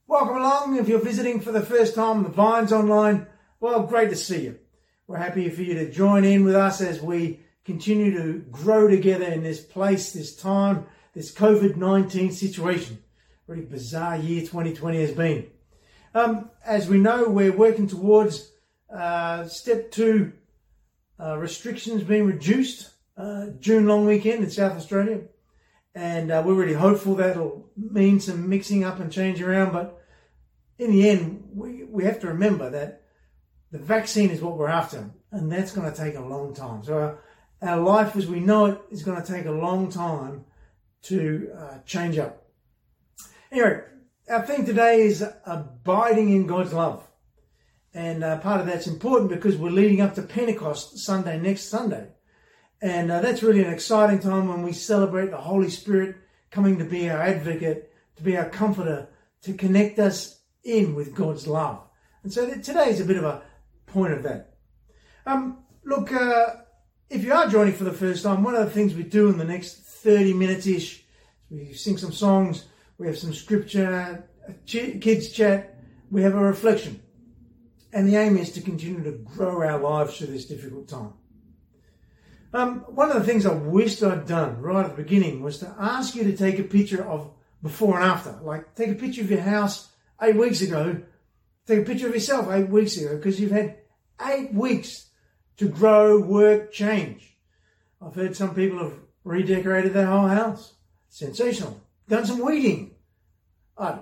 Welcome along. If you're visiting for the first time, the Vines Online, well, great to see you. We're happy for you to join in with us as we continue to grow together in this place, this time, this COVID-19 situation. Really bizarre year 2020 has been. As we know, we're working towards step 2 restrictions being reduced, June long weekend in South Australia. And we're really hopeful that'll mean some mixing up and changing around. But in the end, we have to remember that the vaccine is what we're after. And that's going to take a long time. So our life as we know it is going to take a long time to change up. Anyway, our theme today is abiding in God's love. And part of that's important because we're leading up to Pentecost Sunday, next Sunday. And that's really an exciting time when we celebrate the Holy Spirit coming to be our advocate, to be our comforter, to connect us in with God's love. And so today is a bit of a point of that. Look, if you are joining for the first time, one of the things we do in the next 30 minutes-ish, we sing some songs, we have some scripture, kids chat, we have a reflection. And the aim is to continue to grow our lives through this difficult time. One of the things I wished I'd done right at the beginning was to ask you to take a picture of before and after. Like, take a picture of your house 8 weeks ago. Take a picture of yourself 8 weeks ago, because you've had 8 weeks to grow, work, change. I've heard some people have redecorated their whole house. Sensational. Done some weeding. One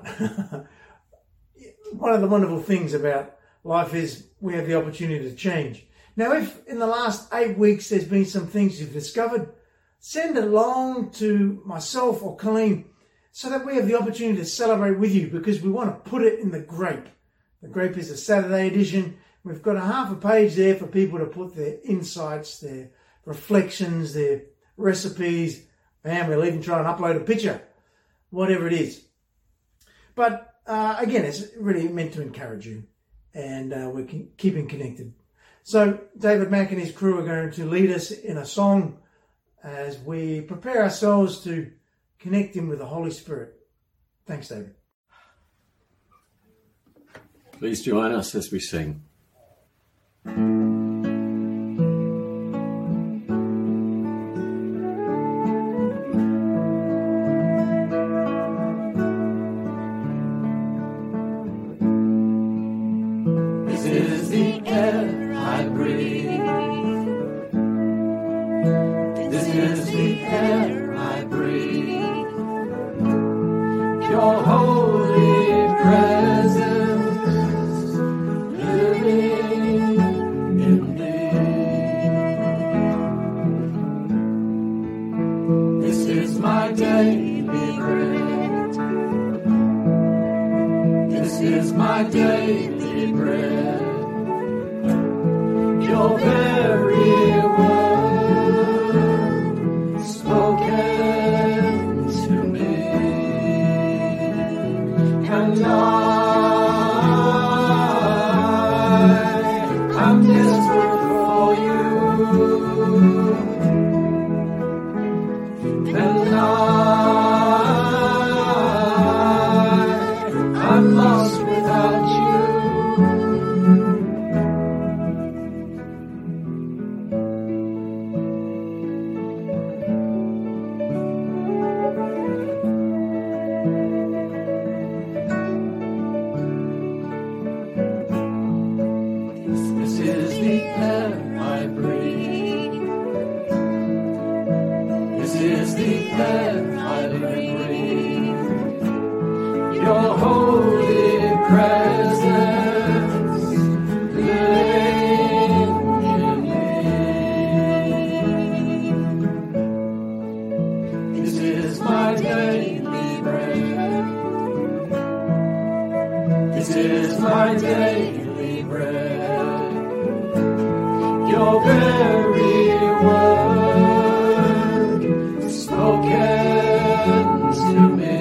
of the wonderful things about life is we have the opportunity to change. Now, if in the last 8 weeks there's been some things you've discovered, send it along to myself or Colleen so that we have the opportunity to celebrate with you, because we want to put it in the Grape. The Grape is a Saturday edition. We've got a half a page there for people to put their insights, their reflections, their recipes, and we'll even try and upload a picture, whatever it is. But again, it's really meant to encourage you, and we're keeping connected. So David Mack and his crew are going to lead us in a song as we prepare ourselves to connect in with the Holy Spirit. Thanks, David. Please join us as we sing. This is the air I breathe. This is the air I breathe. Your holy presence living in me. This is my daily bread. This is my daily bread. Your very word spoken to me, and I'm desperate for you, and I'm lost without you. This is the air I breathe. This is the air I breathe. Your holy presence living in me. This is my daily bread. This is my daily bread. Your very word spoken to me,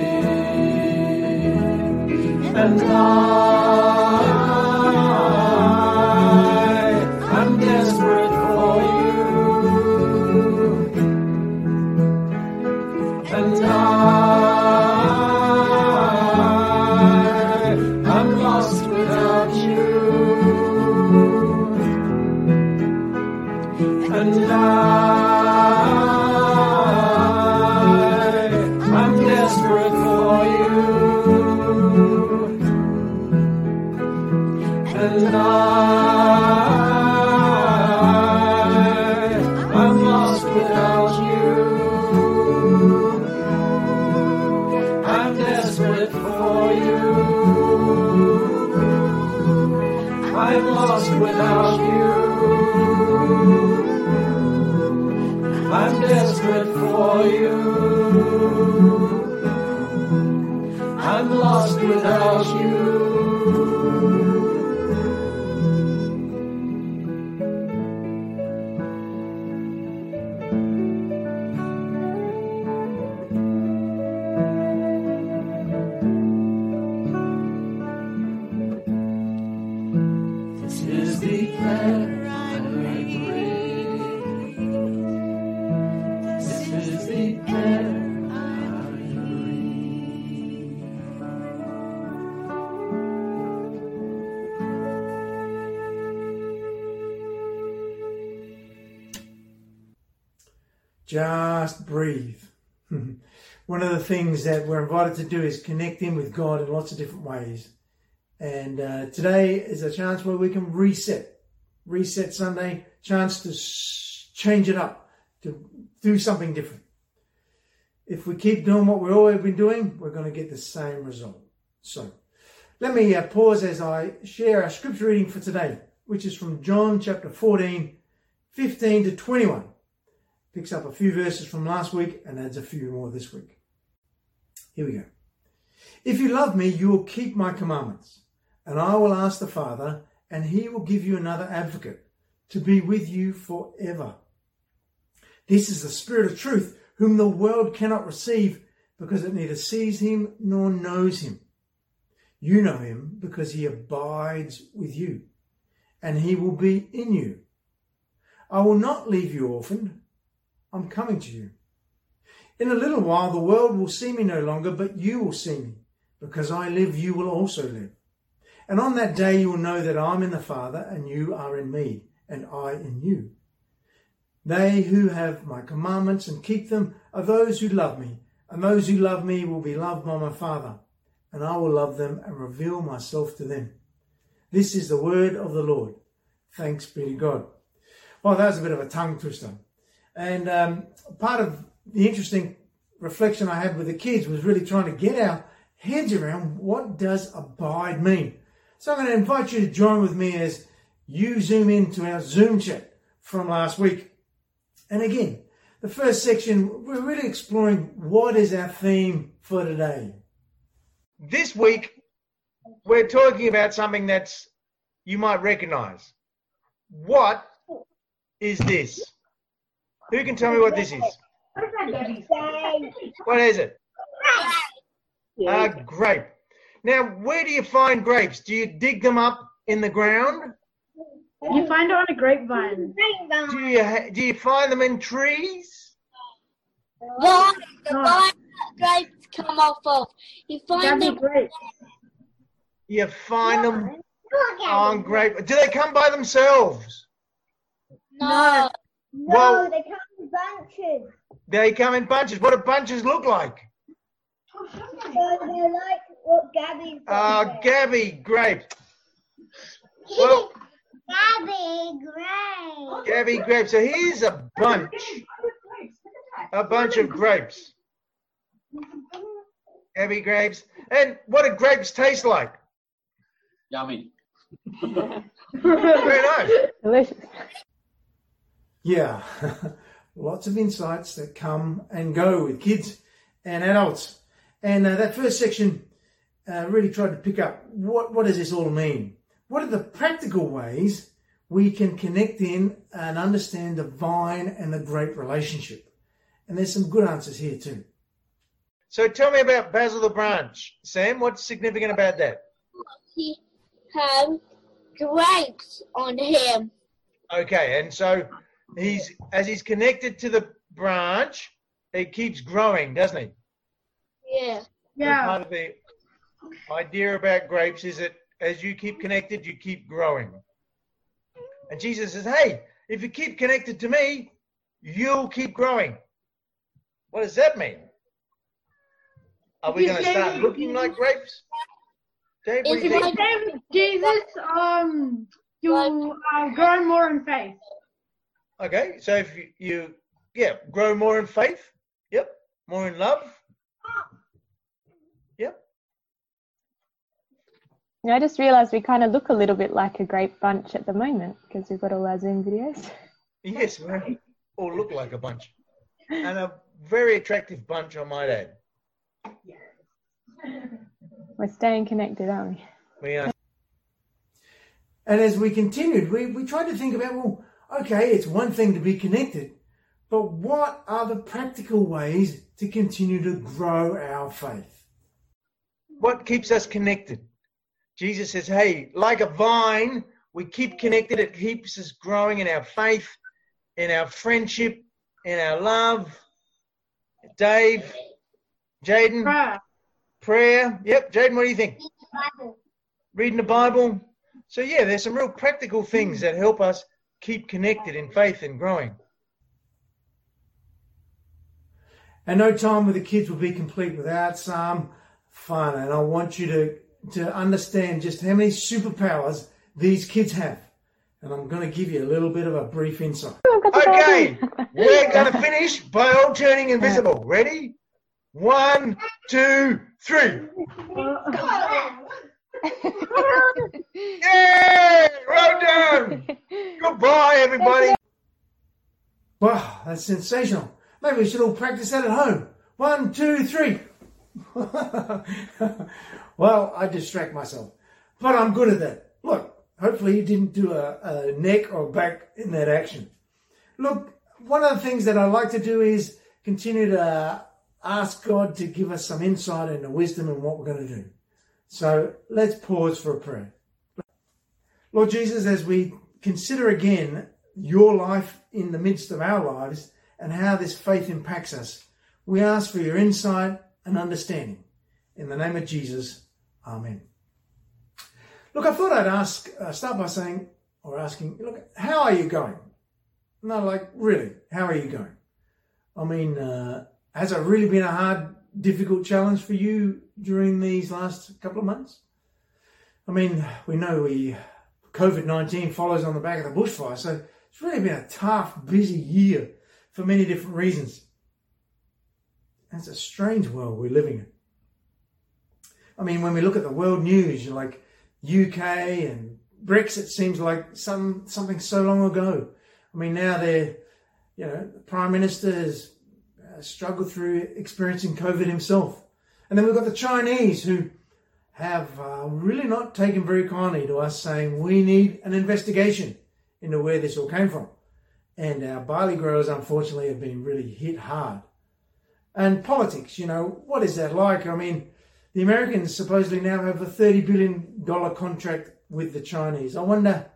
and I'm desperate for you, and tonight. I'm lost without you. I'm desperate for you. I'm lost without you. I'm desperate for you. I'm lost without you. This is the air I breathe. This is the air I breathe. Just breathe. One of the things that we're invited to do is connect in with God in lots of different ways. And today is a chance where we can reset Sunday, chance to change it up, to do something different. If we keep doing what we've always been doing, we're going to get the same result. So let me pause as I share our scripture reading for today, which is from John chapter 14, 15 to 21. Picks up a few verses from last week and adds a few more this week. Here we go. If you love me, you will keep my commandments, and I will ask the Father, and he will give you another advocate to be with you forever. This is the Spirit of truth, whom the world cannot receive because it neither sees him nor knows him. You know him because he abides with you, and he will be in you. I will not leave you orphaned. I'm coming to you. In a little while the world will see me no longer, but you will see me. Because I live, you will also live. And on that day you will know that I'm in the Father, and you are in me, and I in you. They who have my commandments and keep them are those who love me, and those who love me will be loved by my Father, and I will love them and reveal myself to them. This is the word of the Lord. Thanks be to God. Well, that was a bit of a tongue twister. And part of the interesting reflection I had with the kids was really trying to get our heads around what does abide mean. So I'm going to invite you to join with me as you zoom into our Zoom chat from last week. And again, the first section, we're really exploring what is our theme for today. This week, we're talking about something that's you might recognize. What is this? Who can tell me what this is? What is it? A grape. Now, where do you find grapes? Do you dig them up in the ground? You find it on a grapevine. Do you find them in trees? No, the vine that grapes come off of. You find them. You find them on grape. Do they come by themselves? No. Well, they come in bunches. They come in bunches. What do bunches look like? So they're like what Gabby's got. Gabby, grape. Well, Gabby, grape. So here's a bunch of grapes. Gabby grapes. And what do grapes taste like? Yummy. Very nice. Delicious. Yeah, lots of insights that come and go with kids and adults. And that first section really tried to pick up what does this all mean? What are the practical ways we can connect in and understand the vine and the grape relationship? And there's some good answers here too. So tell me about Basil the branch. Sam, what's significant about that? He has grapes on him. Okay, and so as he's connected to the branch, he keeps growing, doesn't he? Yeah. So part of the idea about grapes is that as you keep connected, you keep growing. And Jesus says, hey, if you keep connected to me, you'll keep growing. What does that mean? Are we going to start looking like grapes? Dave, what do you think? Same with Jesus, you grow more in faith. Okay, so if you grow more in faith. Yep. More in love. Yep. I just realised we kind of look a little bit like a great bunch at the moment because we've got all our Zoom videos. Yes, we all look like a bunch. And a very attractive bunch, I might add. We're staying connected, aren't we? We are. And as we continued, we tried to think about, well, okay, it's one thing to be connected, but what are the practical ways to continue to grow our faith? What keeps us connected? Jesus says, hey, like a vine, we keep connected. It keeps us growing in our faith, in our friendship, in our love. Dave, Jaden, prayer. Yep, Jaden, what do you think? Reading the Bible. So yeah, there's some real practical things that help us keep connected in faith and growing. And no time with the kids will be complete without some fun. And I want you to understand just how many superpowers these kids have. And I'm going to give you a little bit of a brief insight. Okay, we're going to finish by all turning invisible. Ready? 1, 2, 3. Yeah! Well done! Goodbye, everybody. Wow, that's sensational. Maybe we should all practice that at home. 1, 2, 3. Well, I distract myself, but I'm good at that. Look, hopefully you didn't do a neck or back in that action. Look, one of the things that I like to do is continue to ask God to give us some insight and wisdom in what we're going to do. So let's pause for a prayer. Lord Jesus, as we consider again your life in the midst of our lives and how this faith impacts us, we ask for your insight and understanding. In the name of Jesus, amen. Look, I thought I'd start by asking, look, how are you going? No, like, really, how are you going? I mean, has it really been a hard, difficult challenge for you during these last couple of months? I mean, we know COVID-19 follows on the back of the bushfire, so it's really been a tough, busy year for many different reasons. And it's a strange world we're living in. I mean, when we look at the world news, like UK and Brexit seems like something so long ago. I mean, now the Prime Minister has struggled through experiencing COVID himself. And then we've got the Chinese who have really not taken very kindly to us saying we need an investigation into where this all came from. And our barley growers, unfortunately, have been really hit hard. And politics, what is that like? I mean, the Americans supposedly now have a $30 billion contract with the Chinese. I wonder,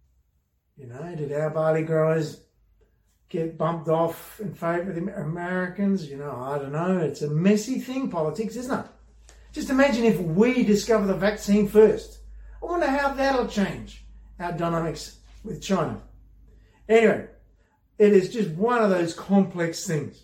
did our barley growers get bumped off in favour of the Americans? I don't know. It's a messy thing, politics, isn't it? Just imagine if we discover the vaccine first. I wonder how that'll change our dynamics with China. Anyway, it is just one of those complex things.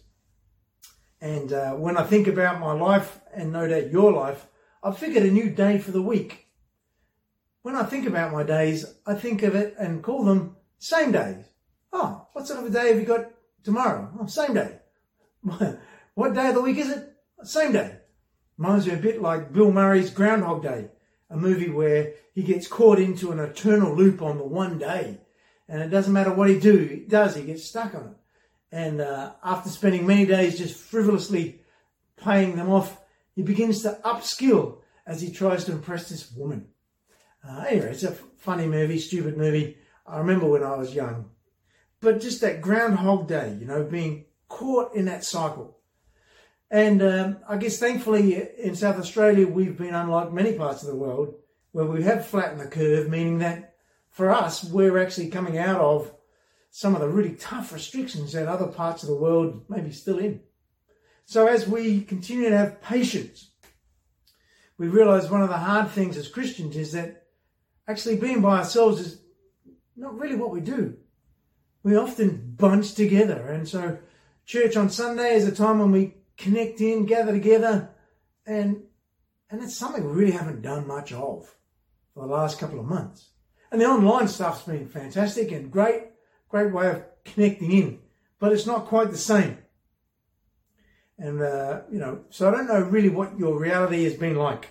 And when I think about my life, and no doubt your life, I've figured a new day for the week. When I think about my days, I think of it and call them same days. Oh, what sort of a day have you got tomorrow? Oh, same day. What day of the week is it? Same day. Reminds me a bit like Bill Murray's Groundhog Day, a movie where he gets caught into an eternal loop on the one day. And it doesn't matter what he does, he gets stuck on it. And after spending many days just frivolously paying them off, he begins to upskill as he tries to impress this woman. Anyway, it's a funny movie, stupid movie. I remember when I was young. But just that Groundhog Day, being caught in that cycle. And I guess thankfully in South Australia, we've been unlike many parts of the world where we have flattened the curve, meaning that for us, we're actually coming out of some of the really tough restrictions that other parts of the world may be still in. So as we continue to have patience, we realise one of the hard things as Christians is that actually being by ourselves is not really what we do. We often bunch together. And so church on Sunday is a time when we connect in, gather together, and And it's something we really haven't done much of for the last couple of months. And the online stuff's been fantastic and great way of connecting in, but it's not quite the same. And, so I don't know really what your reality has been like.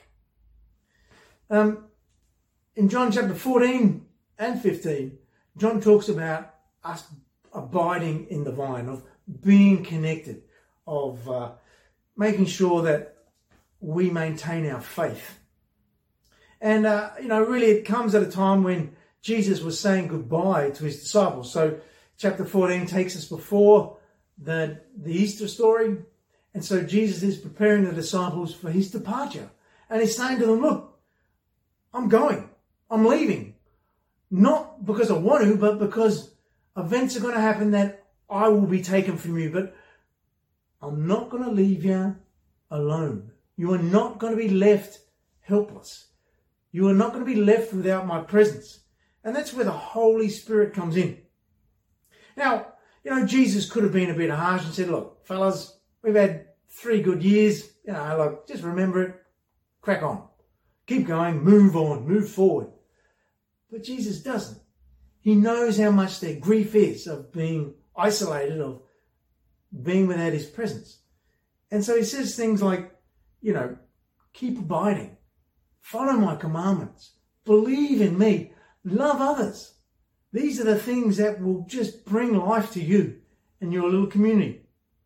In John chapter 14 and 15, John talks about us abiding in the vine, of being connected, of making sure that we maintain our faith. And, really it comes at a time when Jesus was saying goodbye to his disciples. So chapter 14 takes us before the Easter story. And so Jesus is preparing the disciples for his departure. And he's saying to them, look, I'm going. I'm leaving. Not because I want to, but because events are going to happen that I will be taken from you. But I'm not going to leave you alone. You are not going to be left helpless. You are not going to be left without my presence. And that's where the Holy Spirit comes in. Now, Jesus could have been a bit harsh and said, look, fellas, we've had 3 good years. Just remember it. Crack on. Keep going. Move on. Move forward. But Jesus doesn't. He knows how much their grief is of being isolated, of being without his presence. And so he says things like, keep abiding. Follow my commandments. Believe in me. Love others. These are the things that will just bring life to you and your little community.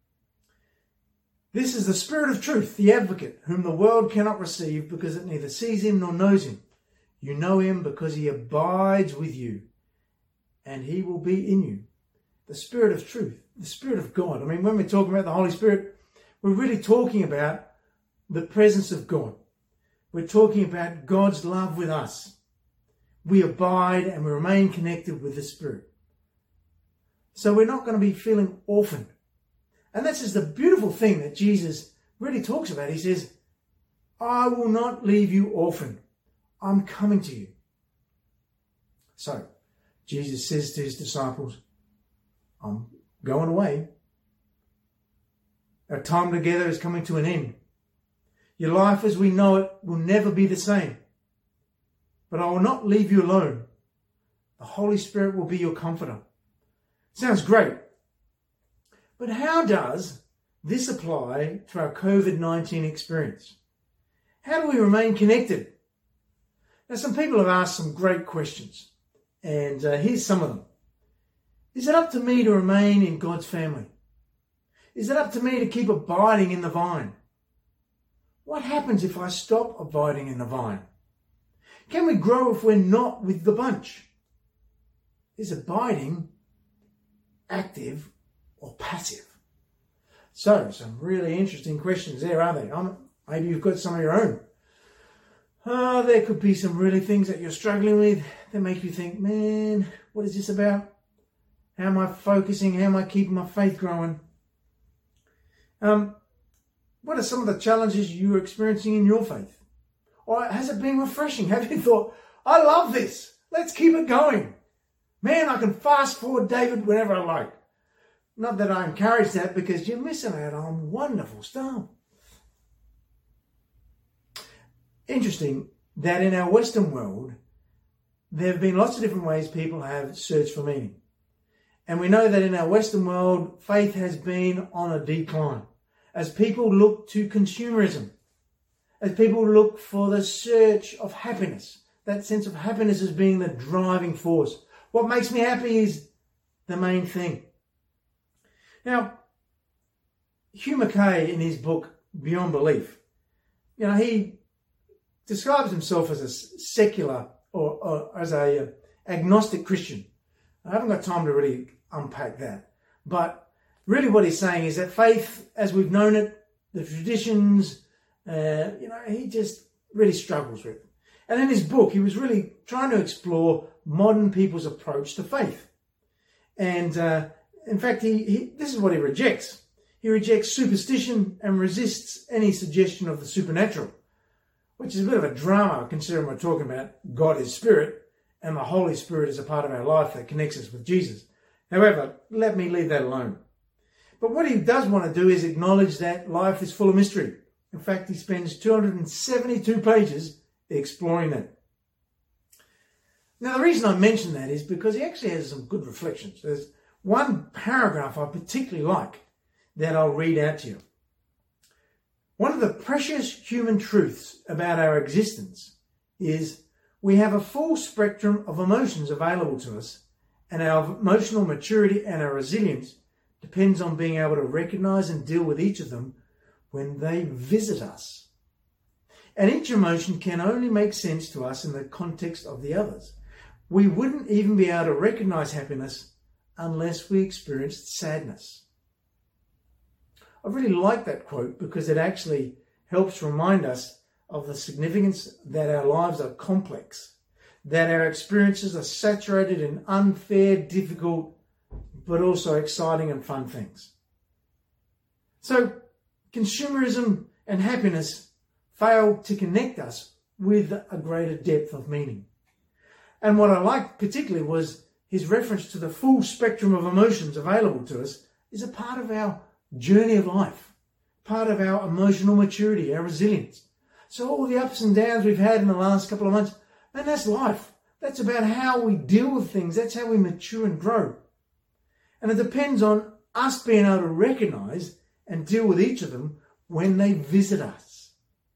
This is the Spirit of truth, the advocate, whom the world cannot receive because it neither sees him nor knows him. You know him because he abides with you and he will be in you. The Spirit of truth, the Spirit of God. I mean, when we're talking about the Holy Spirit, we're really talking about the presence of God. We're talking about God's love with us. We abide and we remain connected with the Spirit. So we're not going to be feeling orphaned. And this is the beautiful thing that Jesus really talks about. He says, I will not leave you orphaned. I'm coming to you. So Jesus says to his disciples, I'm going away. Our time together is coming to an end. Your life as we know it will never be the same. But I will not leave you alone. The Holy Spirit will be your comforter. Sounds great. But how does this apply to our COVID-19 experience? How do we remain connected? Now, some people have asked some great questions, and here's some of them. Is it up to me to remain in God's family? Is it up to me to keep abiding in the vine? What happens if I stop abiding in the vine? Can we grow if we're not with the bunch? Is abiding active or passive? So, some really interesting questions there, are they? Maybe you've got some of your own. There could be some really things that you're struggling with that make you think, man, what is this about? How am I focusing? How am I keeping my faith growing? What are some of the challenges you're experiencing in your faith? Or has it been refreshing? Have you thought, I love this. Let's keep it going. Man, I can fast forward David whenever I like. Not that I encourage that, because you're missing out on wonderful stuff. Interesting that in our Western world, there have been lots of different ways people have searched for meaning. And we know that in our Western world, faith has been on a decline. As people look to consumerism, as people look for the search of happiness, that sense of happiness as being the driving force. What makes me happy is the main thing. Now, Hugh Mackay, in his book Beyond Belief, he describes himself as a secular or as a agnostic Christian. I haven't got time to really unpack that. But really what he's saying is that faith, as we've known it, the traditions, he just really struggles with. And in his book, he was really trying to explore modern people's approach to faith. And in fact, this is what he rejects. He rejects superstition and resists any suggestion of the supernatural, which is a bit of a drama considering we're talking about God is Spirit and the Holy Spirit is a part of our life that connects us with Jesus. However, let me leave that alone. But what he does want to do is acknowledge that life is full of mystery In fact, he spends 272 pages exploring that. Now, the reason I mention that is because he actually has some good reflections. There's one paragraph I particularly like that I'll read out to you. One of the precious human truths about our existence is we have a full spectrum of emotions available to us, and our emotional maturity and our resilience depends on being able to recognize and deal with each of them when they visit us. And each emotion can only make sense to us in the context of the others. We wouldn't even be able to recognize happiness unless we experienced sadness. I really like that quote because it actually helps remind us of the significance that our lives are complex, that our experiences are saturated in unfair, difficult, but also exciting and fun things. So, consumerism and happiness fail to connect us with a greater depth of meaning. And what I liked particularly was his reference to the full spectrum of emotions available to us is a part of our journey of life, part of our emotional maturity, our resilience. So all the ups and downs we've had in the last couple of months, man, that's life. That's about how we deal with things. That's how we mature and grow. And it depends on us being able to recognize and deal with each of them when they visit us.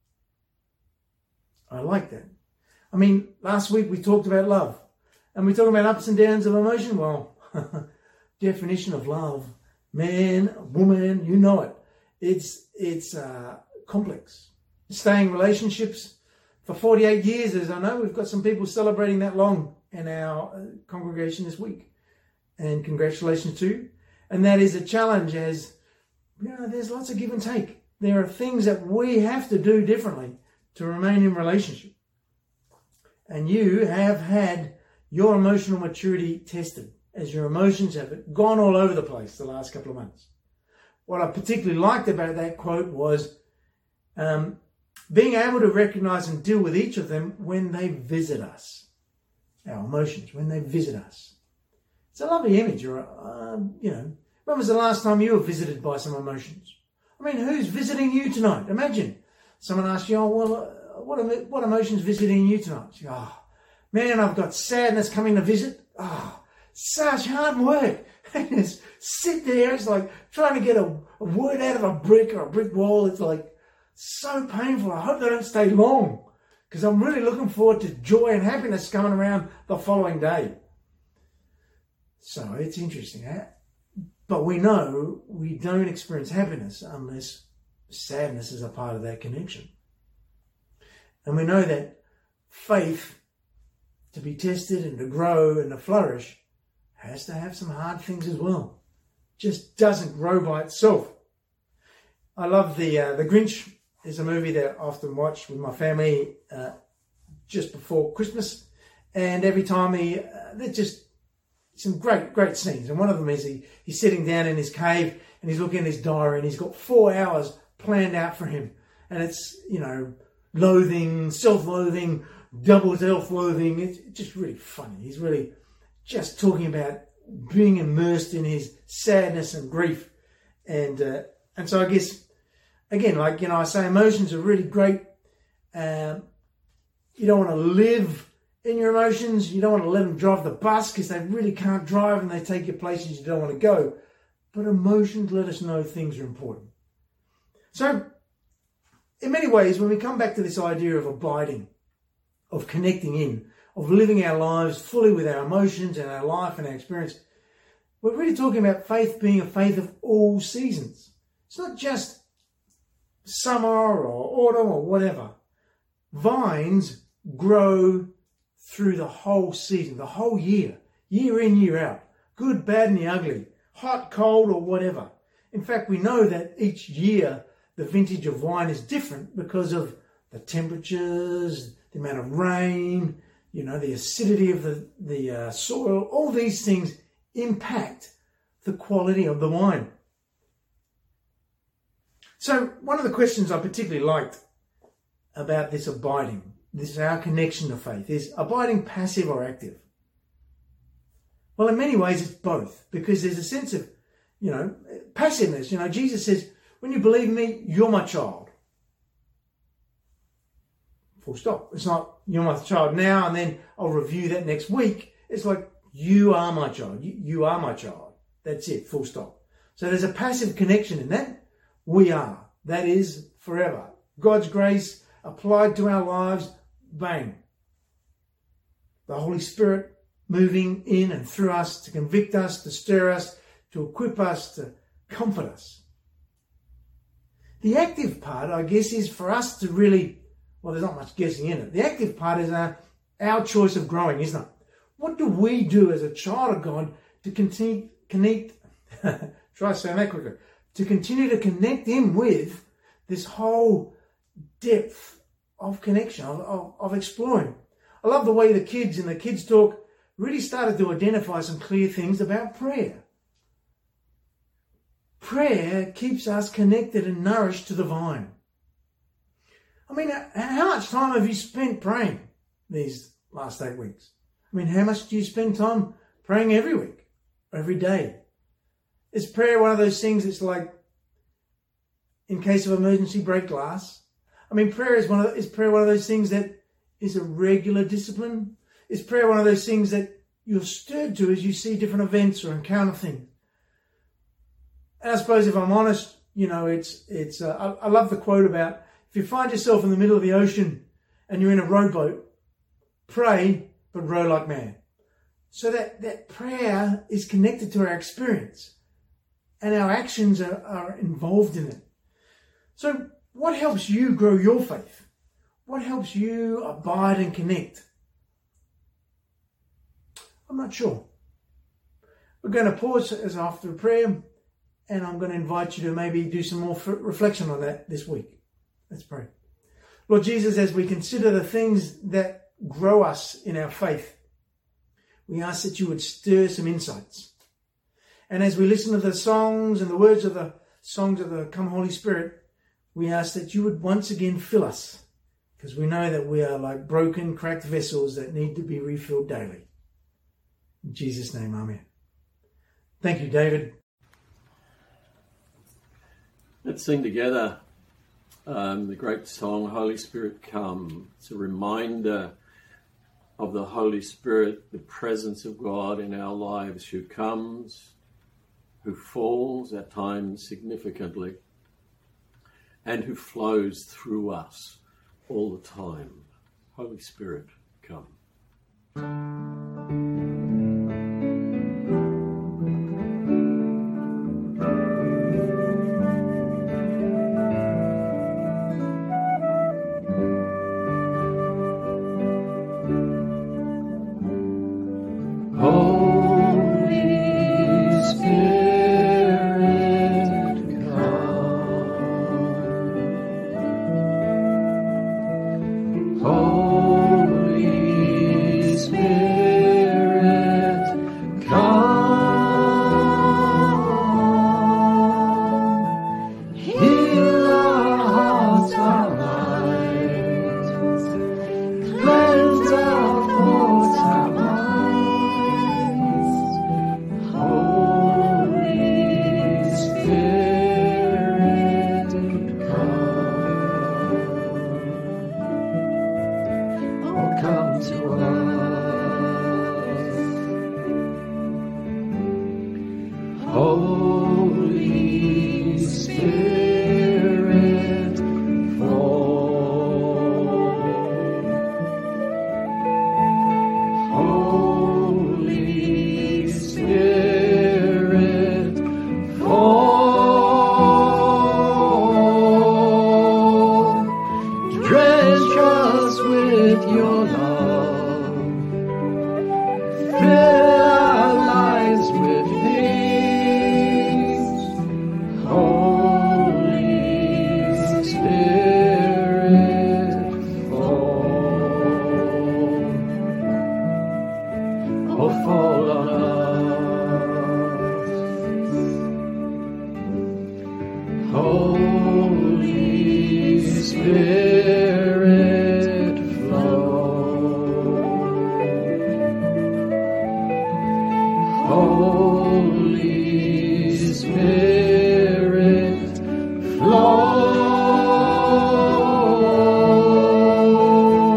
I like that. I mean, last week we talked about love. And we talked about ups and downs of emotion. Well, definition of love, man, woman, you know it. It's complex. Staying relationships for 48 years, as I know, we've got some people celebrating that long in our congregation this week. And congratulations to you. And that is a challenge as, you know, there's lots of give and take. There are things that we have to do differently to remain in relationship. And you have had your emotional maturity tested as your emotions have gone all over the place the last couple of months. What I particularly liked about that quote was being able to recognize and deal with each of them when they visit us. Our emotions, when they visit us. It's a lovely image. Or, when was the last time you were visited by some emotions? I mean, who's visiting you tonight? Imagine someone asks you, oh, well, what emotion's visiting you tonight? You go, oh, man, I've got sadness coming to visit. Oh, such hard work. And just sit there. It's like trying to get a word out of a brick or a brick wall. It's like so painful. I hope they don't stay long because I'm really looking forward to joy and happiness coming around the following day. So it's interesting, huh? But we know we don't experience happiness unless sadness is a part of that connection. And we know that faith, to be tested and to grow and to flourish, has to have some hard things as well. Just doesn't grow by itself. I love the Grinch. Is a movie that I often watch with my family just before Christmas. And every time they're just some great scenes. And one of them is he's sitting down in his cave and he's looking at his diary and he's got 4 hours planned out for him. And it's, loathing, self-loathing, double self-loathing. It's just really funny. He's really just talking about being immersed in his sadness and grief. And so I guess, again, I say emotions are really great. You don't want to live in your emotions. You don't want to let them drive the bus because they really can't drive and they take you places you don't want to go. But emotions let us know things are important. So, in many ways, when we come back to this idea of abiding, of connecting in, of living our lives fully with our emotions and our life and our experience, we're really talking about faith being a faith of all seasons. It's not just summer or autumn or whatever. Vines grow through the whole season, the whole year in, year out, good, bad and the ugly, hot, cold or whatever. In fact, we know that each year the vintage of wine is different because of the temperatures, the amount of rain, the acidity of the soil. All these things impact the quality of the wine. So one of the questions I particularly liked about this abiding, this is our connection to faith, is abiding passive or active? Well, in many ways it's both, because there's a sense of, passiveness. Jesus says, when you believe in me, you're my child. Full stop. It's not, you're my child now and then I'll review that next week. It's like, you are my child. You are my child. That's it. Full stop. So there's a passive connection in that. We are. That is forever. God's grace applied to our lives. Bang. The Holy Spirit moving in and through us to convict us, to stir us, to equip us, to comfort us. The active part, I guess, is for us to really, well, there's not much guessing in it. The active part is our choice of growing, isn't it? What do we do as a child of God to continue try saying that quickly, to continue to connect in with this whole depth of connection, of exploring? I love the way the kids in the kids talk really started to identify some clear things about prayer. Prayer keeps us connected and nourished to the vine. I mean, how much time have you spent praying these last 8 weeks? I mean, how much do you spend time praying every week, every day? Is prayer one of those things that's like, in case of emergency, break glass? I mean, is prayer one of those things that is a regular discipline? Is prayer one of those things that you're stirred to as you see different events or encounter things? And I suppose if I'm honest, I love the quote about, if you find yourself in the middle of the ocean and you're in a rowboat, pray, but row like mad. So that prayer is connected to our experience and our actions are involved in it. So what helps you grow your faith? What helps you abide and connect? I'm not sure. We're going to pause as after prayer, and I'm going to invite you to maybe do some more reflection on that this week. Let's pray. Lord Jesus, as we consider the things that grow us in our faith, we ask that you would stir some insights. And as we listen to the songs and the words of the songs of the Come Holy Spirit, we ask that you would once again fill us, because we know that we are like broken, cracked vessels that need to be refilled daily. In Jesus' name, amen. Thank you, David. Let's sing together the great song, Holy Spirit Come. It's a reminder of the Holy Spirit, the presence of God in our lives, who comes, who falls at times significantly, and who flows through us all the time. Holy Spirit, come. Flow.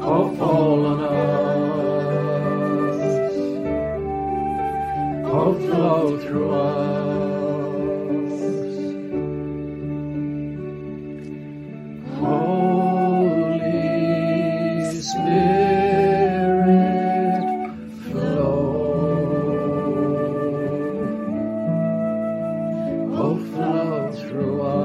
Oh, fall on us. Oh, flow through us. Holy Spirit, flow. Oh, flow through us.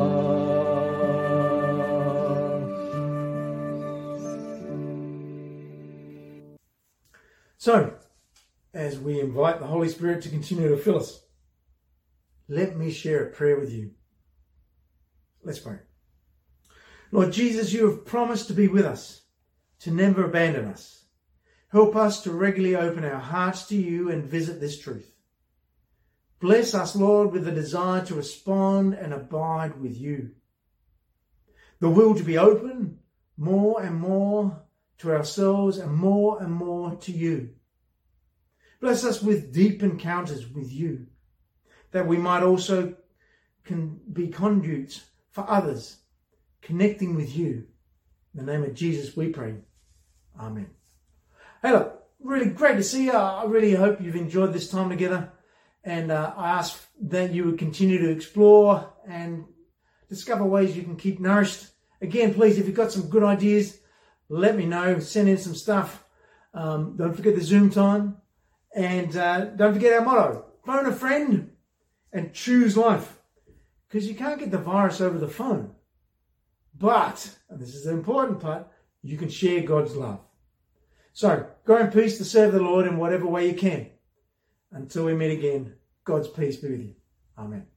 So, as we invite the Holy Spirit to continue to fill us, let me share a prayer with you. Let's pray. Lord Jesus, you have promised to be with us, to never abandon us. Help us to regularly open our hearts to you and visit this truth. Bless us, Lord, with the desire to respond and abide with you. The will to be open more and more to ourselves and more to you. Bless us with deep encounters with you, that we might also can be conduits for others, connecting with you. In the name of Jesus we pray. Amen. Hey, look, really great to see you. I really hope you've enjoyed this time together. And I ask that you would continue to explore and discover ways you can keep nourished. Again, please, if you've got some good ideas, let me know. Send in some stuff. Don't forget the Zoom time. And don't forget our motto. Phone a friend and choose life. Because you can't get the virus over the phone. But, and this is the important part, you can share God's love. So, go in peace to serve the Lord in whatever way you can. Until we meet again, God's peace be with you. Amen.